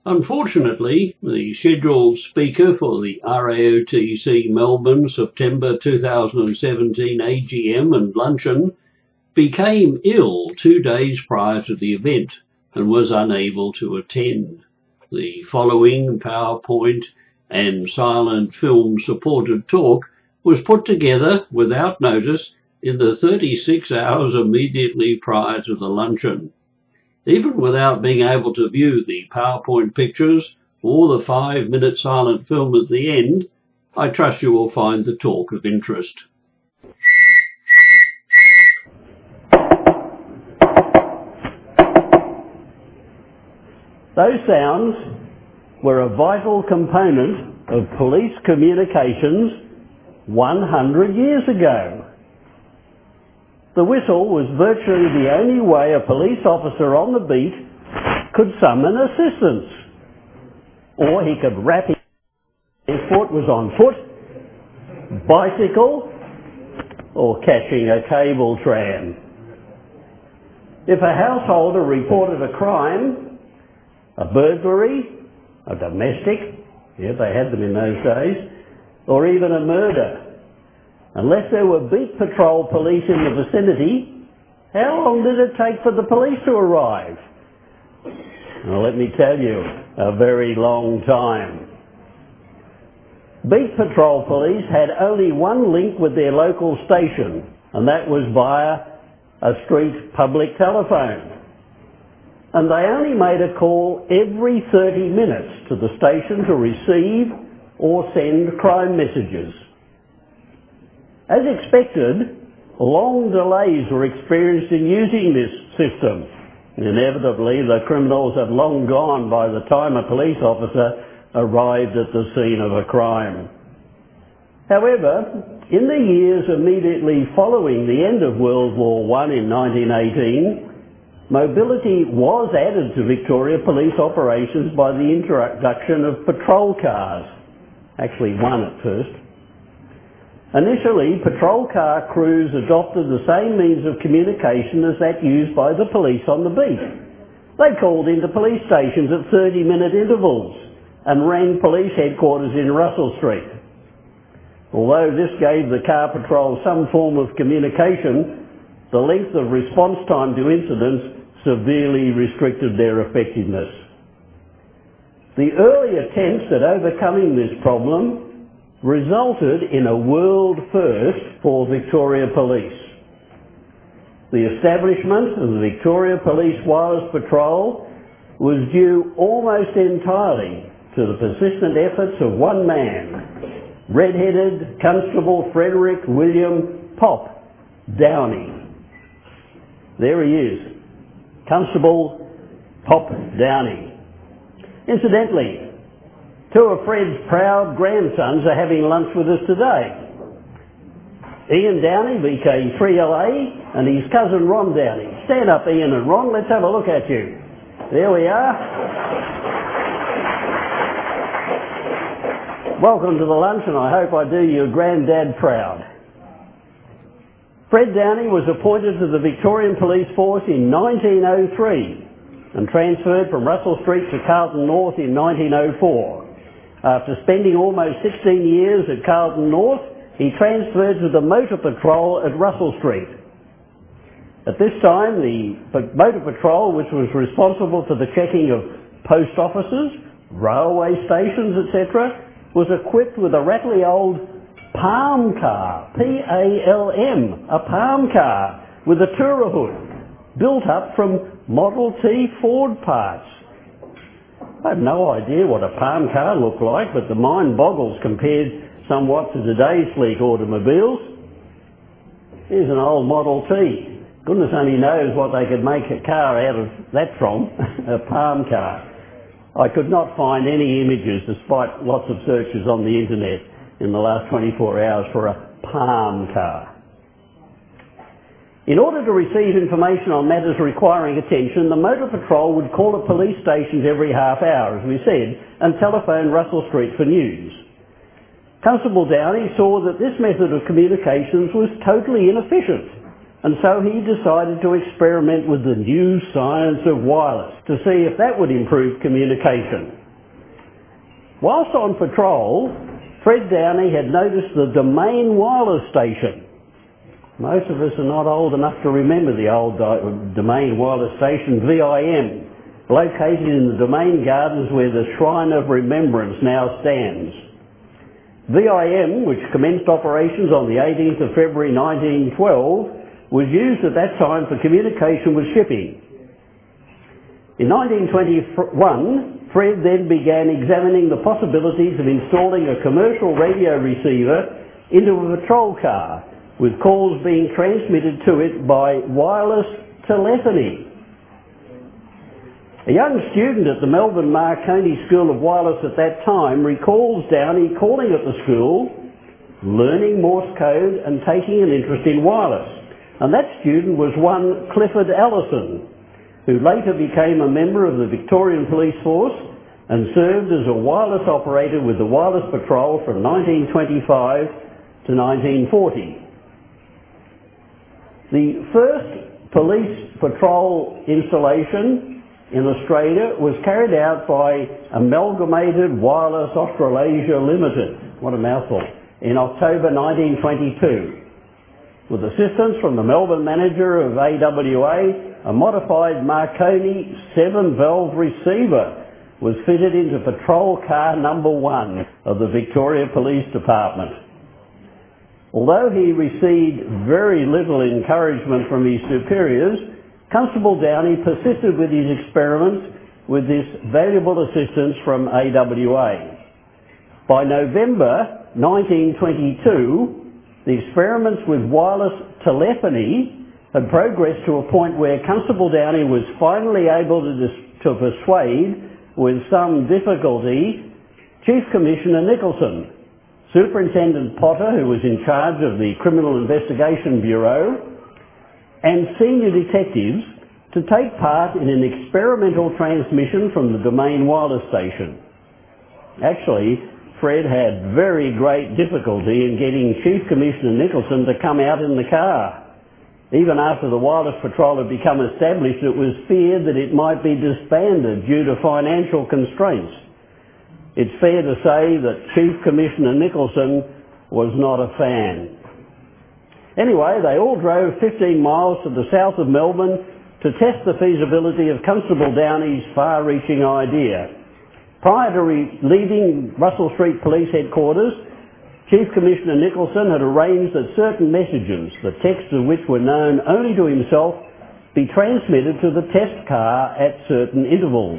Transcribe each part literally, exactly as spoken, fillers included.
Unfortunately, the scheduled speaker for the R A O T C Melbourne September two thousand seventeen A G M and luncheon became ill two days prior to the event and was unable to attend. The following PowerPoint and silent film supported talk was put together without notice in the thirty-six hours immediately prior to the luncheon. Even without being able to view the PowerPoint pictures or the five-minute silent film at the end, I trust you will find the talk of interest. Those sounds were a vital component of police communications one hundred years ago. The whistle was virtually the only way a police officer on the beat could summon assistance. Or he could rap his foot was on foot, bicycle, or catching a cable tram. If a householder reported a crime, a burglary, a domestic, yeah, they had them in those days, or even a murder, unless there were beat patrol police in the vicinity, how long did it take for the police to arrive? Well, let me tell you, a very long time. Beat patrol police had only one link with their local station, and that was via a street public telephone. And they only made a call every thirty minutes to the station to receive or send crime messages. As expected, long delays were experienced in using this system. Inevitably, the criminals had long gone by the time a police officer arrived at the scene of a crime. However, in the years immediately following the end of World War One in nineteen eighteen, mobility was added to Victoria police operations by the introduction of patrol cars. Actually, one at first. Initially, patrol car crews adopted the same means of communication as that used by the police on the beat. They called into police stations at thirty minute intervals and rang police headquarters in Russell Street. Although this gave the car patrol some form of communication, the length of response time to incidents severely restricted their effectiveness. The early attempts at overcoming this problem resulted in a world first for Victoria Police. The establishment of the Victoria Police Wireless Patrol was due almost entirely to the persistent efforts of one man, red-headed Constable Frederick William Pop Downey. There he is, Constable Pop Downey. Incidentally, two of Fred's proud grandsons are having lunch with us today. Ian Downey, V K three L A, and his cousin Ron Downey. Stand up, Ian and Ron, let's have a look at you. There we are. Welcome to the lunch, and I hope I do your granddad proud. Fred Downey was appointed to the Victorian Police Force in nineteen oh three and transferred from Russell Street to Carlton North in nineteen oh four. After spending almost sixteen years at Carlton North, he transferred to the Motor Patrol at Russell Street. At this time, the Motor Patrol, which was responsible for the checking of post offices, railway stations, et cetera, was equipped with a rattly old palm car, P A L M, a palm car with a tourer hood, built up from Model T Ford parts. I have no idea what a palm car looked like, but the mind boggles compared somewhat to today's sleek automobiles. Here's an old Model T. Goodness only knows what they could make a car out of that from, a palm car. I could not find any images, despite lots of searches on the internet in the last twenty-four hours, for a palm car. In order to receive information on matters requiring attention, the Motor Patrol would call at police stations every half hour, as we said, and telephone Russell Street for news. Constable Downey saw that this method of communications was totally inefficient, and so he decided to experiment with the new science of wireless to see if that would improve communication. Whilst on patrol, Fred Downey had noticed the Domain Wireless Station. Most of us are not old enough to remember the old Domain Wireless Station, V I M, located in the Domain Gardens where the Shrine of Remembrance now stands. V I M, which commenced operations on the eighteenth of February nineteen twelve, was used at that time for communication with shipping. In nineteen twenty-one, Fred then began examining the possibilities of installing a commercial radio receiver into a patrol car, with calls being transmitted to it by wireless telephony. A young student at the Melbourne Marconi School of Wireless at that time recalls Downey calling at the school, learning Morse code and taking an interest in wireless. And that student was one Clifford Allison, who later became a member of the Victorian Police Force and served as a wireless operator with the Wireless Patrol from nineteen twenty-five to nineteen forty. The first police patrol installation in Australia was carried out by Amalgamated Wireless Australasia Limited, what a mouthful, in October nineteen twenty-two. With assistance from the Melbourne manager of A W A, a modified Marconi seven-valve receiver was fitted into patrol car number one of the Victoria Police Department. Although he received very little encouragement from his superiors, Constable Downey persisted with his experiments with this valuable assistance from A W A. By November nineteen twenty-two, the experiments with wireless telephony had progressed to a point where Constable Downey was finally able to, dis- to persuade, with some difficulty, Chief Commissioner Nicholson, Superintendent Potter, who was in charge of the Criminal Investigation Bureau, and senior detectives to take part in an experimental transmission from the Domain Wireless Station. Actually, Fred had very great difficulty in getting Chief Commissioner Nicholson to come out in the car. Even after the Wireless Patrol had become established, it was feared that it might be disbanded due to financial constraints. It's fair to say that Chief Commissioner Nicholson was not a fan. Anyway, they all drove fifteen miles to the south of Melbourne to test the feasibility of Constable Downey's far-reaching idea. Prior to re- leaving Russell Street Police Headquarters, Chief Commissioner Nicholson had arranged that certain messages, the texts of which were known only to himself, be transmitted to the test car at certain intervals.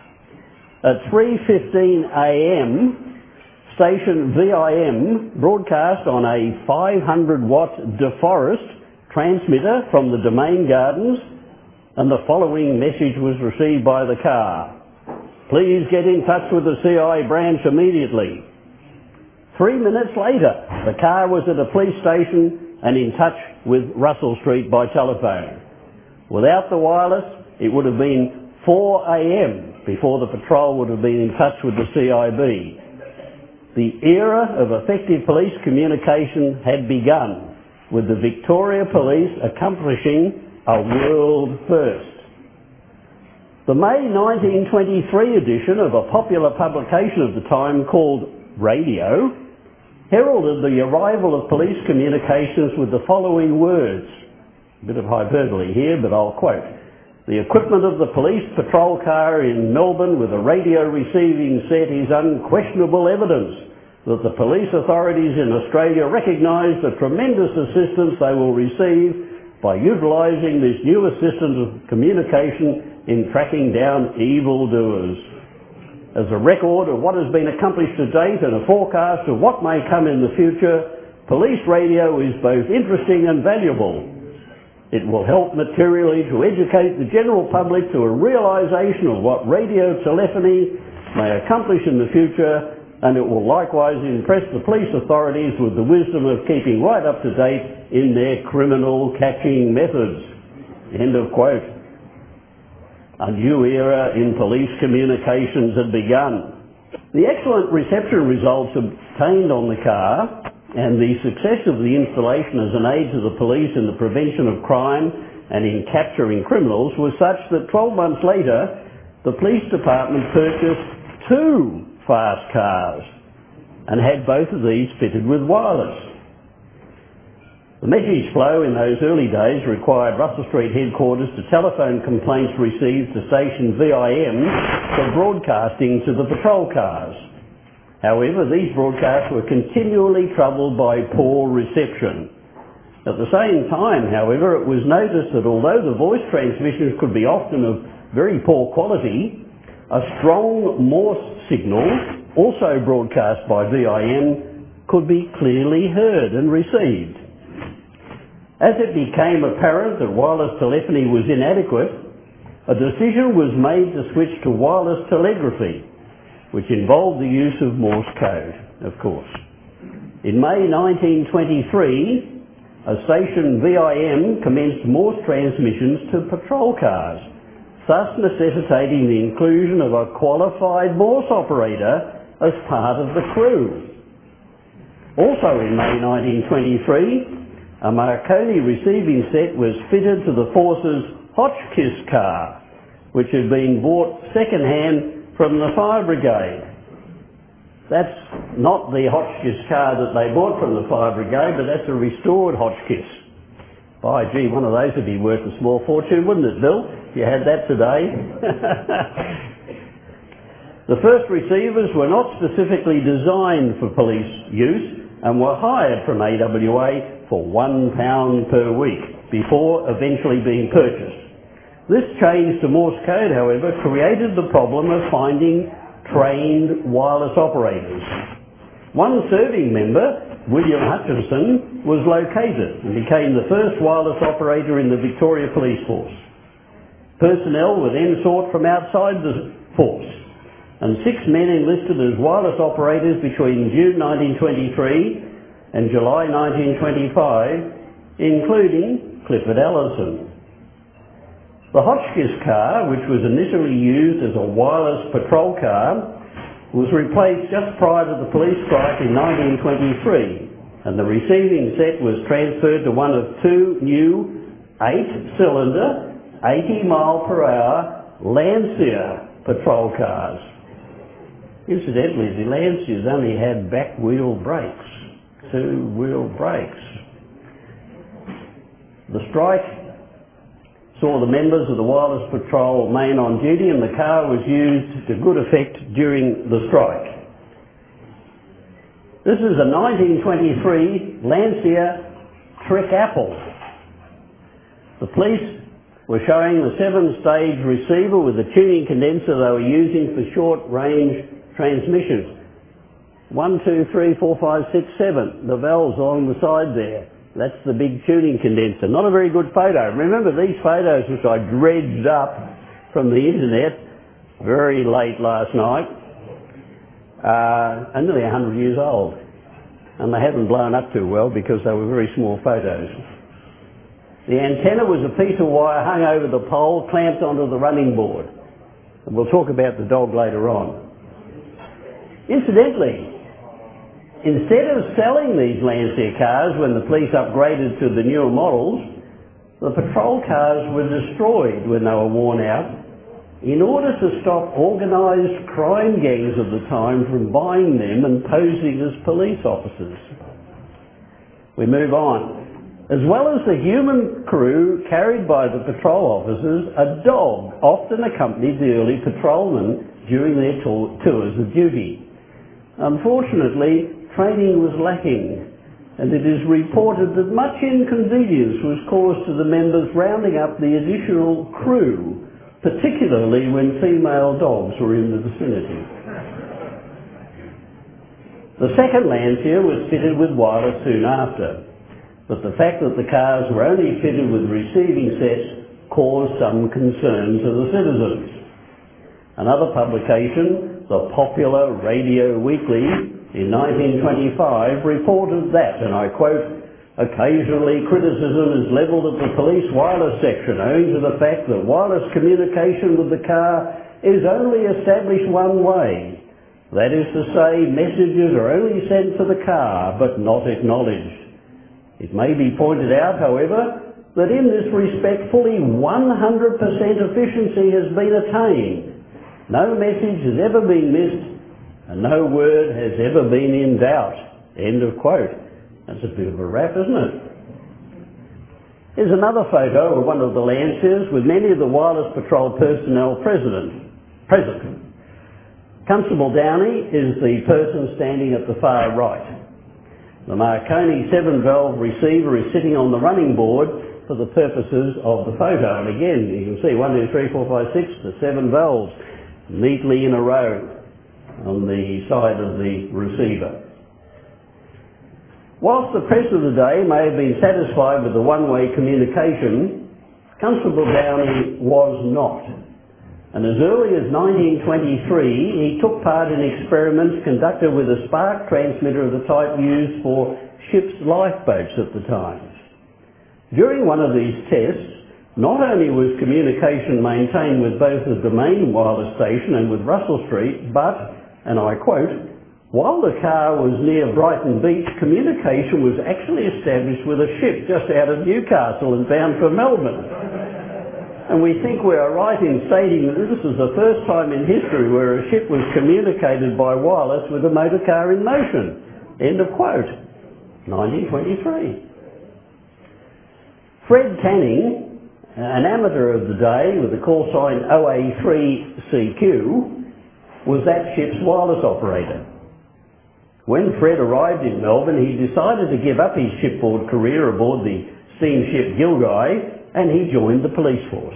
At three fifteen a m, station V I M broadcast on a five hundred watt DeForest transmitter from the Domain Gardens, and the following message was received by the car. Please get in touch with the C I branch immediately. Three minutes later, the car was at a police station and in touch with Russell Street by telephone. Without the wireless, it would have been four a m before the patrol would have been in touch with the C I B. The era of effective police communication had begun, with the Victoria Police accomplishing a world first. The May nineteen twenty-three edition of a popular publication of the time called Radio heralded the arrival of police communications with the following words. A bit of hyperbole here, but I'll quote. The equipment of the police patrol car in Melbourne with a radio receiving set is unquestionable evidence that the police authorities in Australia recognise the tremendous assistance they will receive by utilising this new assistance of communication in tracking down evildoers. As a record of what has been accomplished to date and a forecast of what may come in the future, police radio is both interesting and valuable. It will help materially to educate the general public to a realisation of what radio telephony may accomplish in the future, and it will likewise impress the police authorities with the wisdom of keeping right up to date in their criminal catching methods. End of quote. A new era in police communications had begun. The excellent reception results obtained on the car and the success of the installation as an aid to the police in the prevention of crime and in capturing criminals was such that twelve months later the police department purchased two fast cars and had both of these fitted with wireless. The message flow in those early days required Russell Street headquarters to telephone complaints received to station V I M for broadcasting to the patrol cars. However, these broadcasts were continually troubled by poor reception. At the same time, however, it was noticed that although the voice transmissions could be often of very poor quality, a strong Morse signal, also broadcast by V I M, could be clearly heard and received. As it became apparent that wireless telephony was inadequate, a decision was made to switch to wireless telegraphy, which involved the use of Morse code, of course. In May nineteen twenty-three, a station V I M commenced Morse transmissions to patrol cars, thus necessitating the inclusion of a qualified Morse operator as part of the crew. Also in May nineteen twenty-three, a Marconi receiving set was fitted to the Force's Hotchkiss car, which had been bought second-hand from the fire brigade. That's not the Hotchkiss car that they bought from the fire brigade, but that's a restored Hotchkiss. By gee, one of those would be worth a small fortune, wouldn't it, Bill, if you had that today? The first receivers were not specifically designed for police use and were hired from A W A for one pound per week before eventually being purchased. This change to Morse code, however, created the problem of finding trained wireless operators. One serving member, William Hutchinson, was located and became the first wireless operator in the Victoria Police Force. Personnel were then sought from outside the force, and six men enlisted as wireless operators between June nineteen twenty-three and July nineteen twenty-five, including Clifford Ellison. The Hotchkiss car, which was initially used as a wireless patrol car, was replaced just prior to the police strike in nineteen twenty-three, and the receiving set was transferred to one of two new eight-cylinder, eighty mile per hour Lancia patrol cars. Incidentally, the Lancias only had back-wheel brakes, two-wheel brakes. The strike saw the members of the Wireless Patrol remain on duty, and the car was used to good effect during the strike. This is a nineteen twenty-three Lancia Trick Apple. The police were showing the seven-stage receiver with the tuning condenser they were using for short-range transmissions. One, two, three, four, five, six, seven. The valves along the side there. That's the big tuning condenser. Not a very good photo. Remember these photos which I dredged up from the internet very late last night uh, are nearly one hundred years old. And they haven't blown up too well because they were very small photos. The antenna was a piece of wire hung over the pole, clamped onto the running board. And we'll talk about the dog later on. Incidentally, instead of selling these Lancia cars when the police upgraded to the newer models, the patrol cars were destroyed when they were worn out in order to stop organised crime gangs of the time from buying them and posing as police officers. We move on. As well as the human crew carried by the patrol officers, a dog often accompanied the early patrolmen during their tours of duty. Unfortunately, training was lacking, and it is reported that much inconvenience was caused to the members rounding up the additional crew, particularly when female dogs were in the vicinity. The second Lancia was fitted with wireless soon after, but the fact that the cars were only fitted with receiving sets caused some concern to the citizens. Another publication, the Popular Radio Weekly, in nineteen twenty-five, reported that, and I quote, "Occasionally criticism is levelled at the police wireless section owing to the fact that wireless communication with the car is only established one way, That is to say, messages are only sent to the car, but not acknowledged. It may be pointed out, however, that in this respect fully one hundred percent efficiency has been attained. No message has ever been missed, and no word has ever been in doubt. End of quote. That's a bit of a rap, isn't it? Here's another photo of one of the Lanciers with many of the Wireless Patrol personnel present. present. Constable Downey is the person standing at the far right. The Marconi seven valve receiver is sitting on the running board for the purposes of the photo. And again, you can see one, two, three, four, five, six, the seven valves neatly in a row on the side of the receiver. Whilst the press of the day may have been satisfied with the one-way communication, Constable Downey was not. And as early as nineteen twenty-three, he took part in experiments conducted with a spark transmitter of the type used for ships' lifeboats at the time. During one of these tests, not only was communication maintained with both the Domain wireless station and with Russell Street, but, and I quote, while the car was near Brighton Beach, communication was actually established with a ship just out of Newcastle and bound for Melbourne. And we think we are right in stating that this is the first time in history where a ship was communicated by wireless with a motor car in motion. End of quote. nineteen twenty-three. Fred Canning, an amateur of the day with the call sign O A three C Q, was that ship's wireless operator. When Fred arrived in Melbourne, he decided to give up his shipboard career aboard the steamship Gilgai, and he joined the police force.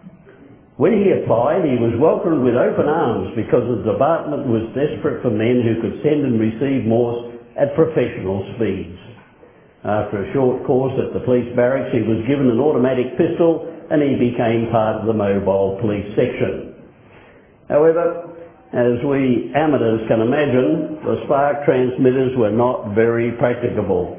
When he applied, he was welcomed with open arms because the department was desperate for men who could send and receive Morse at professional speeds. After a short course at the police barracks, he was given an automatic pistol and he became part of the mobile police section. However, as we amateurs can imagine, the spark transmitters were not very practicable.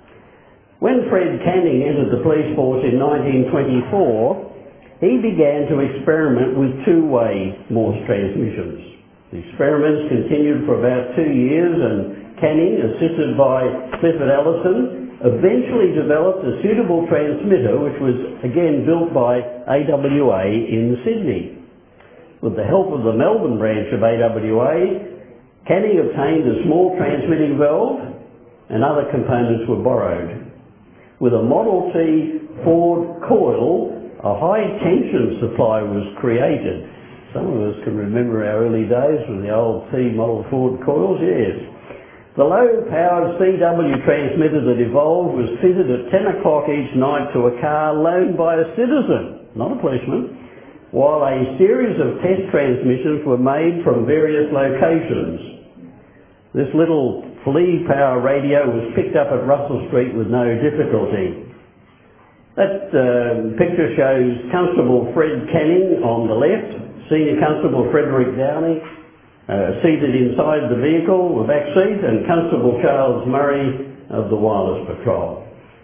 When Fred Canning entered the police force in nineteen twenty-four, he began to experiment with two-way Morse transmissions. The experiments continued for about two years, and Canning, assisted by Clifford Allison, eventually developed a suitable transmitter which was again built by A W A in Sydney. With the help of the Melbourne branch of A W A, Canning obtained a small transmitting valve and other components were borrowed. With a Model T Ford coil, a high tension supply was created. Some of us can remember our early days with the old T Model Ford coils, yes. The low-powered C W transmitter that evolved was fitted at ten o'clock each night to a car loaned by a citizen, not a policeman, while a series of test transmissions were made from various locations. This little flea power radio was picked up at Russell Street with no difficulty. That uh, picture shows Constable Fred Canning on the left, Senior Constable Frederick Downey uh, seated inside the vehicle, the back seat, and Constable Charles Murray of the Wireless Patrol.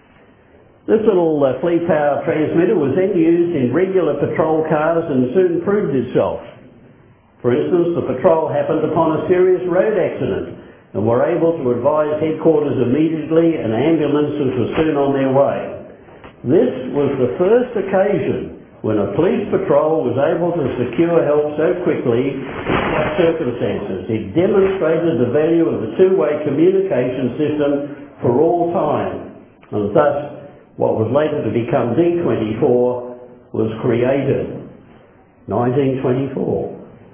This little uh, flea power transmitter was then used in regular patrol cars and soon proved itself. For instance, the patrol happened upon a serious road accident and were able to advise headquarters immediately, and ambulances were soon on their way. This was the first occasion when a police patrol was able to secure help so quickly in such circumstances. It demonstrated the value of the two-way communication system for all time, and thus what was later to become D twenty-four was created. nineteen twenty-four.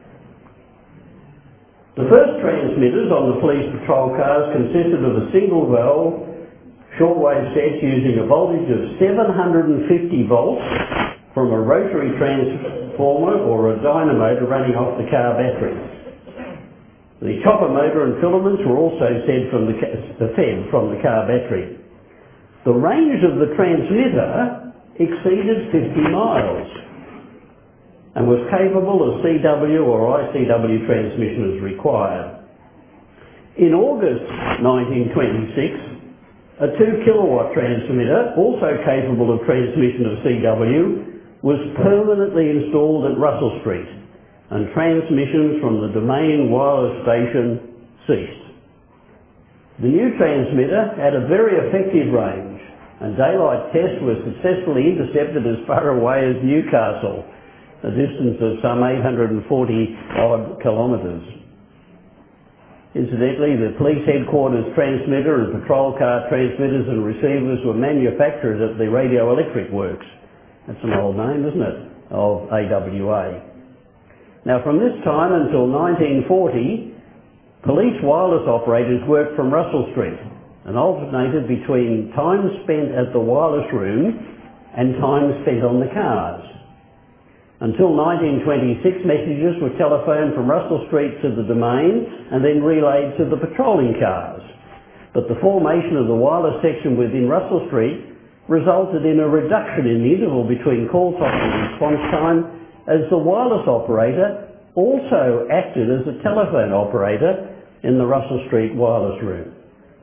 The first transmitters on the police patrol cars consisted of a single valve shortwave set using a voltage of seven hundred fifty volts from a rotary transformer or a dynamotor running off the car battery. The chopper motor and filaments were also fed from the, fed from the car battery. The range of the transmitter exceeded fifty miles and was capable of C W or I C W transmission as required. In August nineteen twenty-six, a two kilowatt transmitter, also capable of transmission of C W, was permanently installed at Russell Street, and transmissions from the Domain wireless station ceased. The new transmitter had a very effective range, and daylight tests were successfully intercepted as far away as Newcastle, a distance of some eight hundred forty odd kilometres. Incidentally, the police headquarters transmitter and patrol car transmitters and receivers were manufactured at the Radio Electric Works. That's an old name, isn't it, of A W A. Now, from this time until nineteen forty, police wireless operators worked from Russell Street and alternated between time spent at the wireless room and time spent on the cars. Until nineteen twenty-six, messages were telephoned from Russell Street to the Domain and then relayed to the patrolling cars. But the formation of the wireless section within Russell Street resulted in a reduction in the interval between call time and response time, as the wireless operator also acted as a telephone operator in the Russell Street wireless room.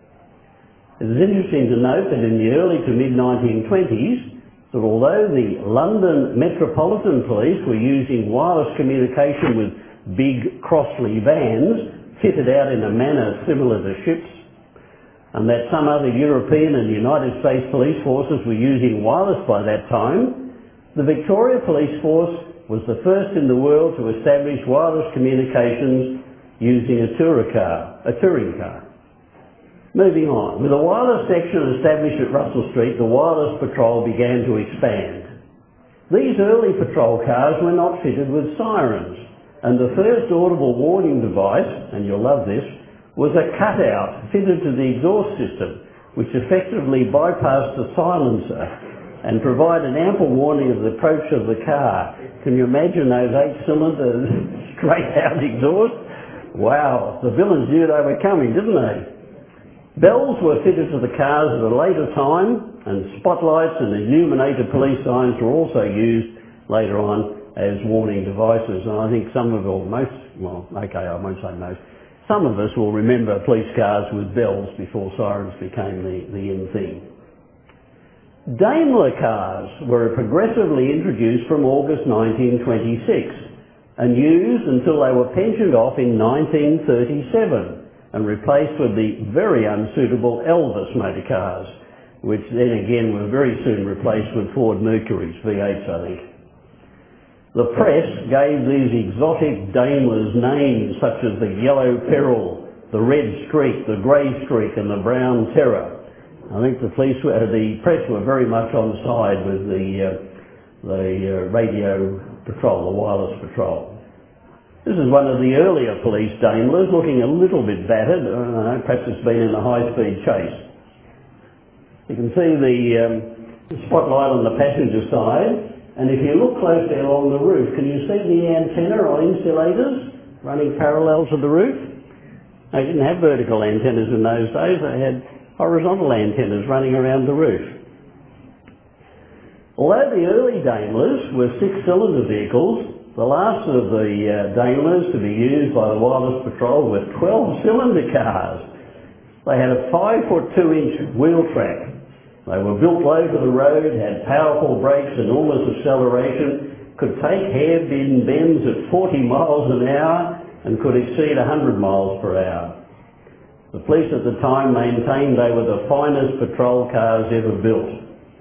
It is interesting to note that in the early to mid nineteen twenties, that although the London Metropolitan Police were using wireless communication with big Crossley vans fitted out in a manner similar to ships, and that some other European and United States police forces were using wireless by that time, the Victoria Police Force was the first in the world to establish wireless communications using a tourer car, a touring car. Moving on, with a wireless section established at Russell Street, the wireless patrol began to expand. These early patrol cars were not fitted with sirens, and the first audible warning device, and you'll love this, was a cutout fitted to the exhaust system, which effectively bypassed the silencer and provided ample warning of the approach of the car. Can you imagine those eight-cylinder straight-out exhaust? Wow, the villains knew they were coming, didn't they? Bells were fitted to the cars at a later time, and spotlights and illuminated police signs were also used later on as warning devices. And I think some of, or most, well, okay, I won't say most, some of us will remember police cars with bells before sirens became the, the in thing. Daimler cars were progressively introduced from August nineteen twenty-six and used until they were pensioned off in nineteen thirty-seven. And replaced with the very unsuitable Elvis motor cars, which then again were very soon replaced with Ford Mercurys, V eights I think. The press gave these exotic Daimlers names such as the Yellow Peril, the Red Streak, the Grey Streak and the Brown Terror. I think the police, uh, the press were very much on side with the, uh, the uh, radio patrol, the wireless patrol. This is one of the earlier police Daimlers, looking a little bit battered. I don't know, perhaps it's been in a high-speed chase. You can see the um, spotlight on the passenger side, and if you look closely along the roof, can you see the antenna or insulators running parallel to the roof? They didn't have vertical antennas in those days, they had horizontal antennas running around the roof. Although the early Daimlers were six-cylinder vehicles, the last of the uh, Daimlers to be used by the wireless patrol were twelve-cylinder cars. They had a five foot two inch wheel track. They were built low to the road, had powerful brakes, enormous acceleration, could take hairpin bends at forty miles an hour and could exceed one hundred miles per hour. The police at the time maintained they were the finest patrol cars ever built.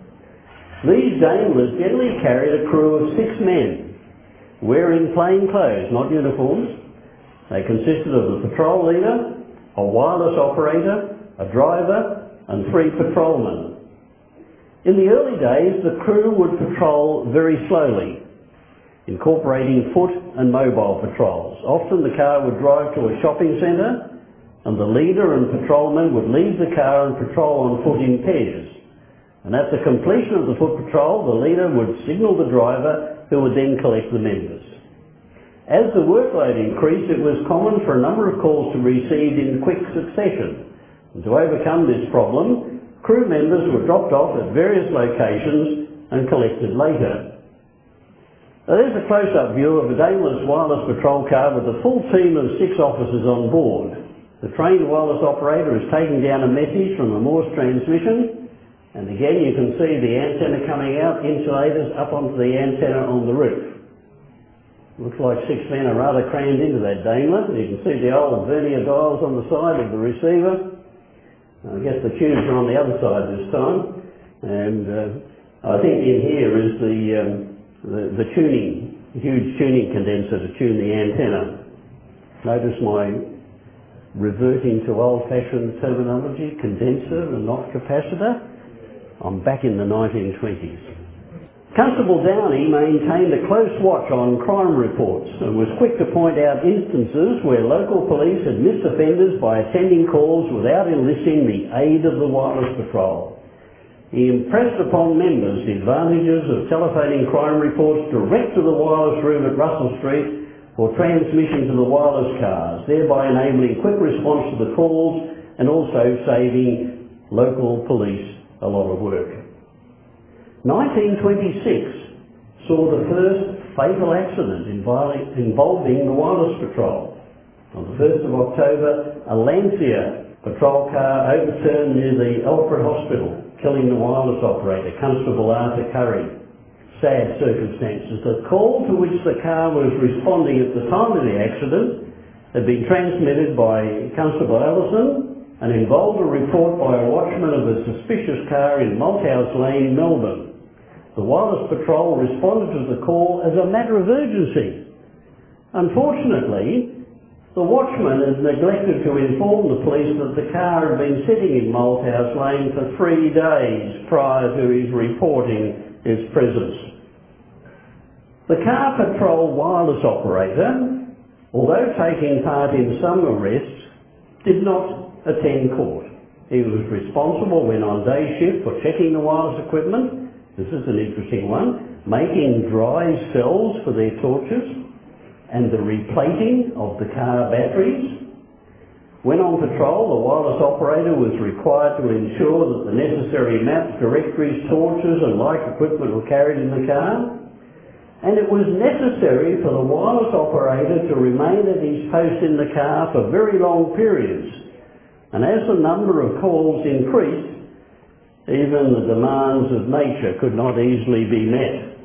These Daimlers generally carried a crew of six men, wearing plain clothes, not uniforms. They consisted of the patrol leader, a wireless operator, a driver, and three patrolmen. In the early days, the crew would patrol very slowly, incorporating foot and mobile patrols. Often the car would drive to a shopping centre, and the leader and patrolman would leave the car and patrol on foot in pairs. And at the completion of the foot patrol, the leader would signal the driver, who would then collect the members. As the workload increased, it was common for a number of calls to be received in quick succession. And to overcome this problem, crew members were dropped off at various locations and collected later. Now, there's a close-up view of a Daimler's wireless patrol car with a full team of six officers on board. The trained wireless operator is taking down a message from a Morse transmission, and again you can see the antenna coming out, insulators up onto the antenna on the roof. Looks like six men are rather crammed into that Daimler. You can see the old vernier dials on the side of the receiver. I guess the tubes are on the other side this time. And uh, I think in here is the, um, the, the tuning, huge tuning condenser to tune the antenna. Notice my reverting to old-fashioned terminology, condenser and not capacitor. I'm back in the nineteen twenties. Constable Downey maintained a close watch on crime reports and was quick to point out instances where local police had missed offenders by attending calls without enlisting the aid of the wireless patrol. He impressed upon members the advantages of telephoning crime reports direct to the wireless room at Russell Street for transmission to the wireless cars, thereby enabling quick response to the calls and also saving local police a lot of work. nineteen twenty-six saw the first fatal accident involving the wireless patrol. On the first of October, a Lancia patrol car overturned near the Alfred Hospital, killing the wireless operator, Constable Arthur Curry. Sad circumstances. The call to which the car was responding at the time of the accident had been transmitted by Constable Allison and involved a report by a watchman of a suspicious car in Malthouse Lane, Melbourne. The wireless patrol responded to the call as a matter of urgency. Unfortunately, the watchman had neglected to inform the police that the car had been sitting in Malthouse Lane for three days prior to his reporting its presence. The car patrol wireless operator, although taking part in some arrests, did not attend court. He was responsible when on day shift for checking the wireless equipment. This is an interesting one. Making dry cells for their torches and the replating of the car batteries. When on patrol, the wireless operator was required to ensure that the necessary maps, directories, torches and like equipment were carried in the car. And it was necessary for the wireless operator to remain at his post in the car for very long periods. And as the number of calls increased, even the demands of nature could not easily be met.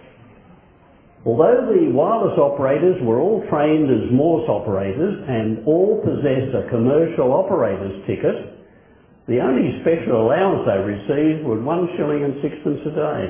Although the wireless operators were all trained as Morse operators and all possessed a commercial operator's ticket, the only special allowance they received was one shilling and sixpence a day.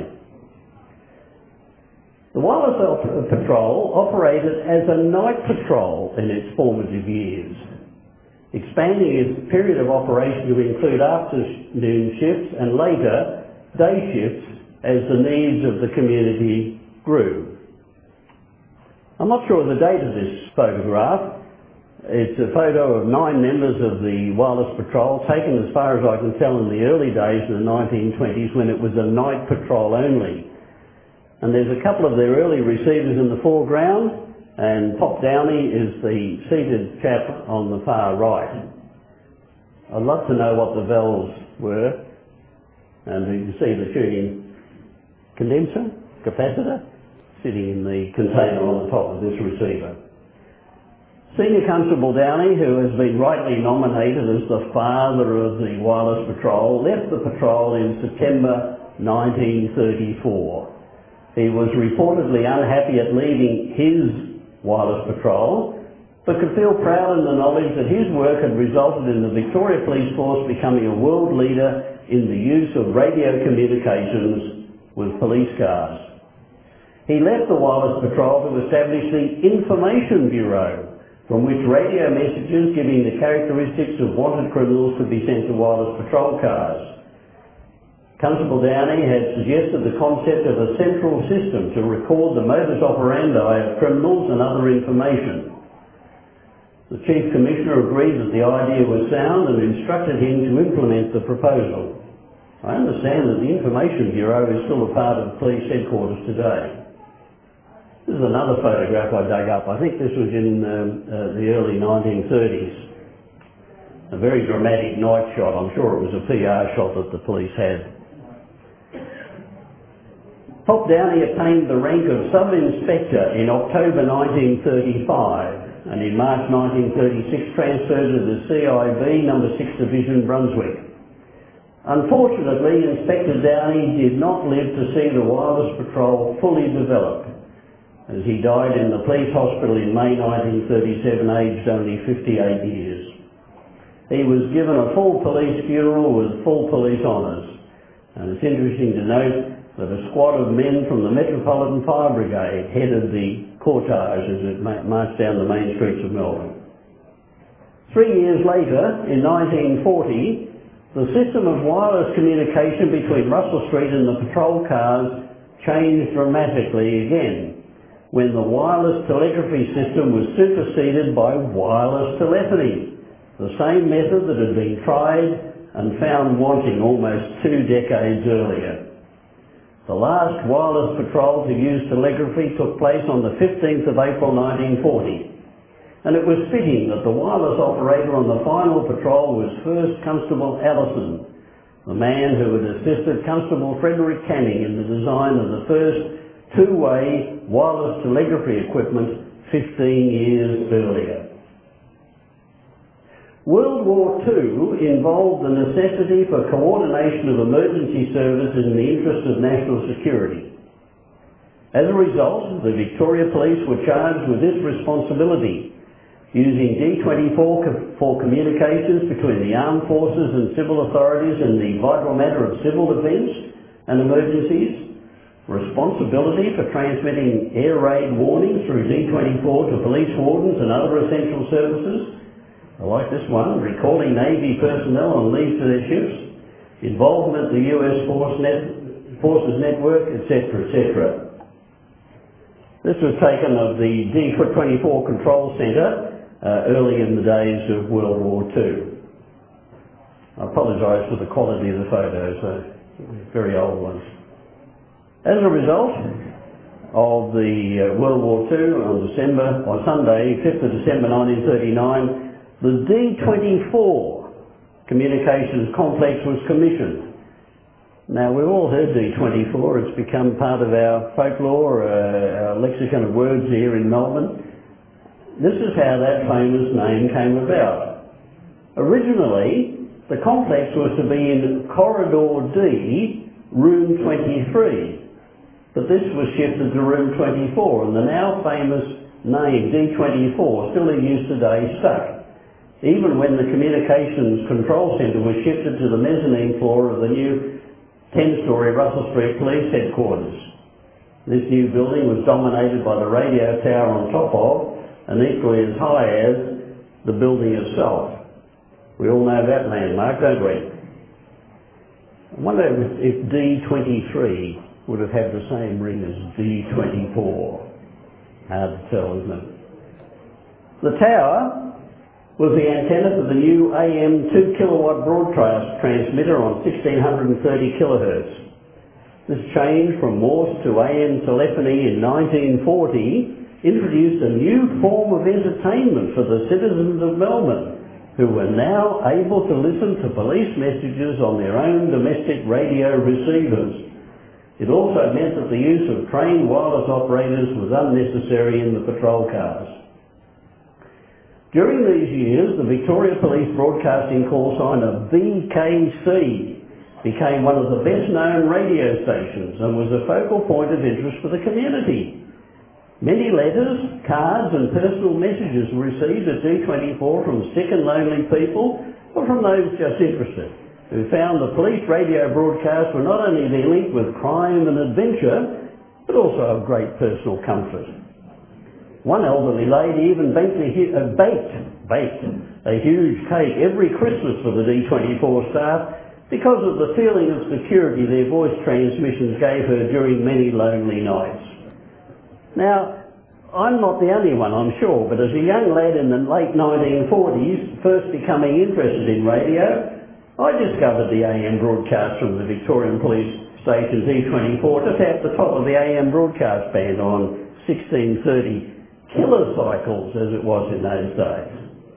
The wireless op- patrol operated as a night patrol in its formative years, expanding its period of operation to include afternoon shifts and later day shifts as the needs of the community grew. I'm not sure of the date of this photograph. It's a photo of nine members of the wireless patrol, taken as far as I can tell in the early days of the nineteen twenties when it was a night patrol only. And there's a couple of their early receivers in the foreground, and Pop Downey is the seated chap on the far right. I'd love to know what the valves were, and you can see the tuning condenser, capacitor, sitting in the container on the top of this receiver. Senior Constable Downey, who has been rightly nominated as the father of the wireless patrol, left the patrol in September nineteen thirty-four. He was reportedly unhappy at leaving his wireless patrol, but could feel proud in the knowledge that his work had resulted in the Victoria Police Force becoming a world leader in the use of radio communications with police cars. He left the wireless patrol to establish the Information Bureau, from which radio messages giving the characteristics of wanted criminals could be sent to wireless patrol cars. Constable Downey had suggested the concept of a central system to record the modus operandi of criminals and other information. The Chief Commissioner agreed that the idea was sound and instructed him to implement the proposal. I understand that the Information Bureau is still a part of police headquarters today. This is another photograph I dug up. I think this was in um, uh, the early nineteen thirties. A very dramatic night shot. I'm sure it was a P R shot that the police had. Pop Downey attained the rank of Sub-Inspector in October nineteen thirty-five and in March nineteen thirty-six transferred to the C I B number six Division, Brunswick. Unfortunately, Inspector Downey did not live to see the wireless patrol fully developed. as he died in the police hospital in May nineteen thirty-seven, aged only fifty-eight years. He was given a full police funeral with full police honours, and it's interesting to note that a squad of men from the Metropolitan Fire Brigade headed the cortege as it marched down the main streets of Melbourne. Three years later, in nineteen forty, the system of wireless communication between Russell Street and the patrol cars changed dramatically again, when the wireless telegraphy system was superseded by wireless telephony, the same method that had been tried and found wanting almost two decades earlier. The last wireless patrol to use telegraphy took place on the fifteenth of April nineteen forty, and it was fitting that the wireless operator on the final patrol was First Constable Allison, the man who had assisted Constable Frederick Canning in the design of the first two-way wireless telegraphy equipment fifteen years earlier. World War Two involved the necessity for coordination of emergency services in the interest of national security. As a result, the Victoria Police were charged with this responsibility, using D twenty-four for communications between the armed forces and civil authorities in the vital matter of civil defence and emergencies, responsibility for transmitting air raid warnings through D twenty-four to police wardens and other essential services. I like this one, recalling Navy personnel on leave to their ships, involvement in the U S Force net, Forces Network, et cetera, et cetera. This was taken of the D twenty-four Control Centre uh, early in the days of World War Two. I apologise for the quality of the photos, uh, very old ones. As a result of the uh, World War Two, on December, on Sunday, fifth of December nineteen thirty-nine, the D twenty-four Communications Complex was commissioned. Now, we've all heard D twenty-four, it's become part of our folklore, uh, our lexicon of words here in Melbourne. This is how that famous name came about. Originally, the complex was to be in Corridor D, Room twenty-three, but this was shifted to Room twenty-four, and the now famous name D twenty-four, still in use today, stuck, even when the Communications Control Centre was shifted to the mezzanine floor of the new ten-storey Russell Street Police Headquarters. This new building was dominated by the radio tower on top of, and equally as high as, the building itself. We all know that landmark, don't we? I wonder if D twenty-three would have had the same ring as D twenty-four. Hard to tell, isn't it? The tower was the antenna for the new A M two kilowatt broadcast transmitter on sixteen thirty kilohertz. This change from Morse to A M telephony in nineteen forty introduced a new form of entertainment for the citizens of Melbourne, who were now able to listen to police messages on their own domestic radio receivers. It also meant that the use of trained wireless operators was unnecessary in the patrol cars. During these years, the Victoria Police broadcasting call sign of V K C became one of the best-known radio stations and was a focal point of interest for the community. Many letters, cards and personal messages were received at D twenty-four from sick and lonely people, or from those just interested, who found the police radio broadcasts were not only linked with crime and adventure, but also of great personal comfort. One elderly lady even baked a, uh, baked, baked a huge cake every Christmas for the D twenty-four staff because of the feeling of security their voice transmissions gave her during many lonely nights. Now, I'm not the only one, I'm sure, but as a young lad in the late nineteen forties, first becoming interested in radio, I discovered the A M broadcast from the Victorian Police Station D twenty-four just at the top of the A M broadcast band on sixteen thirty kilocycles, as it was in those days.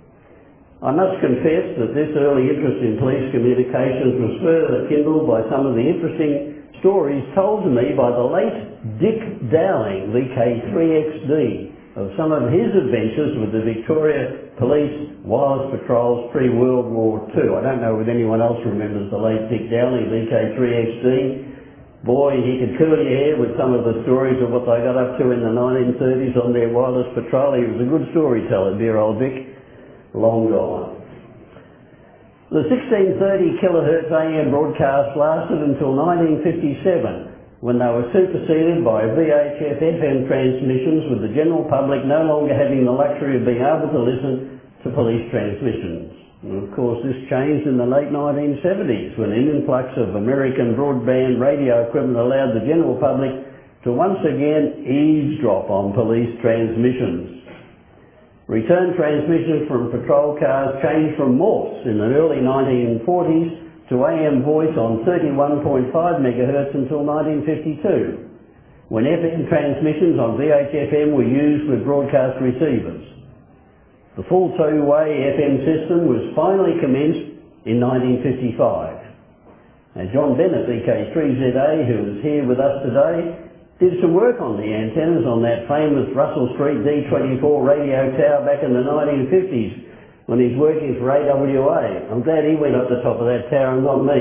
I must confess that this early interest in police communications was further kindled by some of the interesting stories told to me by the late Dick Dowling, V K three X D, of some of his adventures with the Victoria Police wireless patrols pre-World War Two. I don't know if anyone else remembers the late Dick Dowling, V K three X D. Boy, he could curl your hair with some of the stories of what they got up to in the nineteen thirties on their wireless patrol. He was a good storyteller, dear old Vic. Long gone. The sixteen thirty kilohertz A M broadcast lasted until nineteen fifty-seven, when they were superseded by V H F F M transmissions, with the general public no longer having the luxury of being able to listen to police transmissions. And of course this changed in the late nineteen seventies, when an influx of American broadband radio equipment allowed the general public to once again eavesdrop on police transmissions. Return transmissions from patrol cars changed from Morse in the early nineteen forties to A M voice on thirty-one point five megahertz until nineteen fifty-two, when F M transmissions on V H F M were used with broadcast receivers. The full two-way F M system was finally commenced in nineteen fifty-five. Now, John Bennett, V K three Z A, who is here with us today, did some work on the antennas on that famous Russell Street D twenty-four radio tower back in the nineteen fifties when he's working for A W A. I'm glad he went up the top of that tower and not me.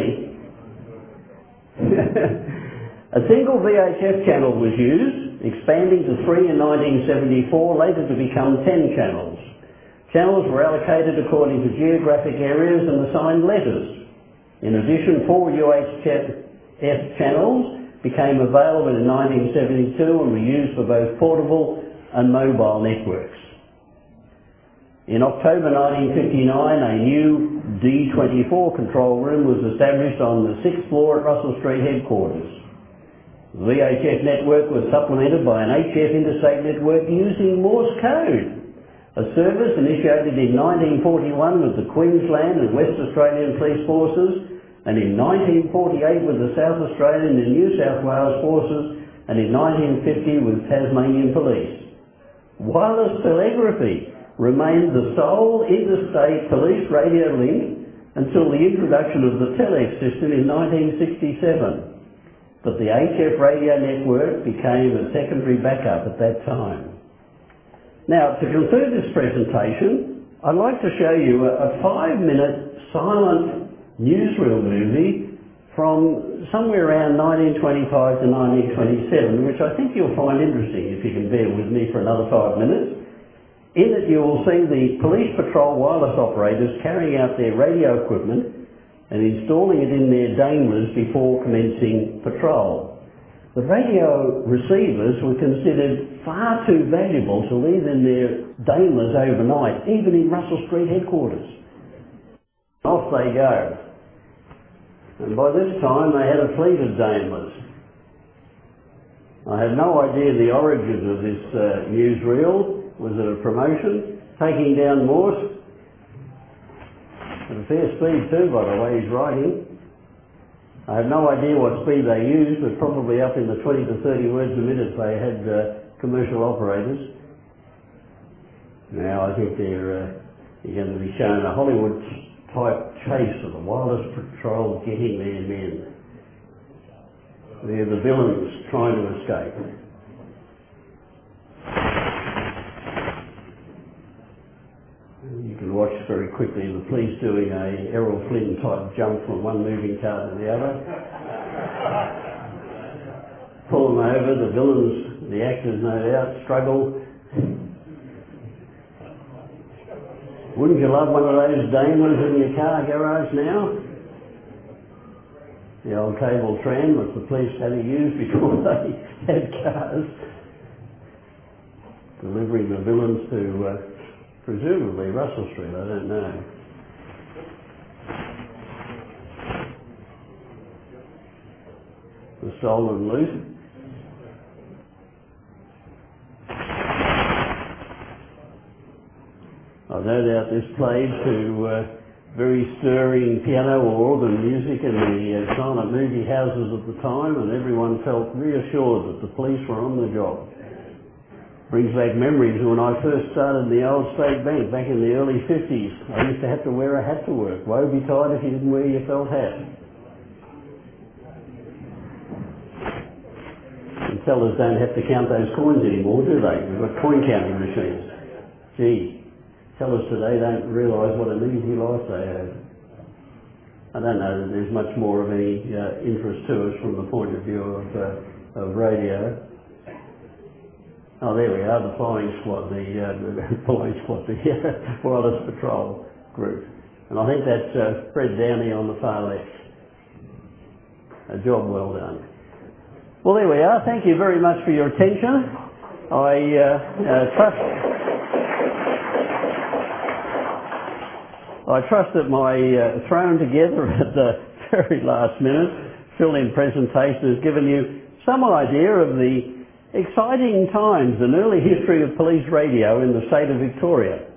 A single V H F channel was used, expanding to three in nineteen seventy-four, later to become ten channels. Channels were allocated according to geographic areas and assigned letters. In addition, four U H F channels became available in nineteen seventy-two and were used for both portable and mobile networks. In October nineteen fifty-nine, a new D twenty-four control room was established on the sixth floor at Russell Street headquarters. The V H F network was supplemented by an H F interstate network using Morse code, a service initiated in nineteen forty-one with the Queensland and West Australian Police Forces, and in nineteen forty-eight with the South Australian and New South Wales Forces, and in nineteen fifty with Tasmanian Police. Wireless telegraphy remained the sole interstate police radio link until the introduction of the telex system in nineteen sixty-seven. But the H F radio network became a secondary backup at that time. Now, to conclude this presentation, I'd like to show you a, a five-minute silent newsreel movie from somewhere around nineteen twenty-five to nineteen twenty-seven, which I think you'll find interesting if you can bear with me for another five minutes. In it you will see the police patrol wireless operators carrying out their radio equipment and installing it in their Daimlers before commencing patrol. The radio receivers were considered far too valuable to leave in their Daimlers overnight, even in Russell Street headquarters. Off they go. And by this time they had a fleet of Daimlers. I have no idea the origin of this uh, newsreel. Was it a promotion? Taking down Morse. At a fair speed too, by the way he's writing. I have no idea what speed they used, but probably up in the twenty to thirty words a minute they had uh, commercial operators. Now I think they're, uh, they're going to be shown a Hollywood type chase of the wireless patrol getting their men. They're the villains trying to escape. You can watch very quickly the police doing a Errol Flynn type jump from one moving car to the other. Pull them over, the villains, the actors no doubt, struggle. Wouldn't you love one of those Daimlers in your car garage now? The old cable tram that the police had to use before they had cars. Delivering the villains to uh, presumably Russell Street, I don't know. The stolen loot. I've no doubt this played to uh, very stirring piano or organ music in the uh, silent movie houses at the time, and everyone felt reassured that the police were on the job. Brings back memories when I first started in the old State Bank back in the early fifties. I used to have to wear a hat to work. Woe betide if you didn't wear your felt hat. And fellas don't have to count those coins anymore, do they? We've got coin counting machines. Gee, fellas today don't realise what an easy life they have. I don't know that there's much more of any uh, interest to us from the point of view of, uh, of radio. Oh, there we are, the flying squad, the, uh, the flying squad, the uh, wireless patrol group. And I think that's uh, Fred Downey on the far left. A job well done. Well, there we are. Thank you very much for your attention. I uh, uh, trust I trust that my uh, thrown together at the very last minute fill-in presentation has given you some idea of the exciting times and early history of police radio in the state of Victoria.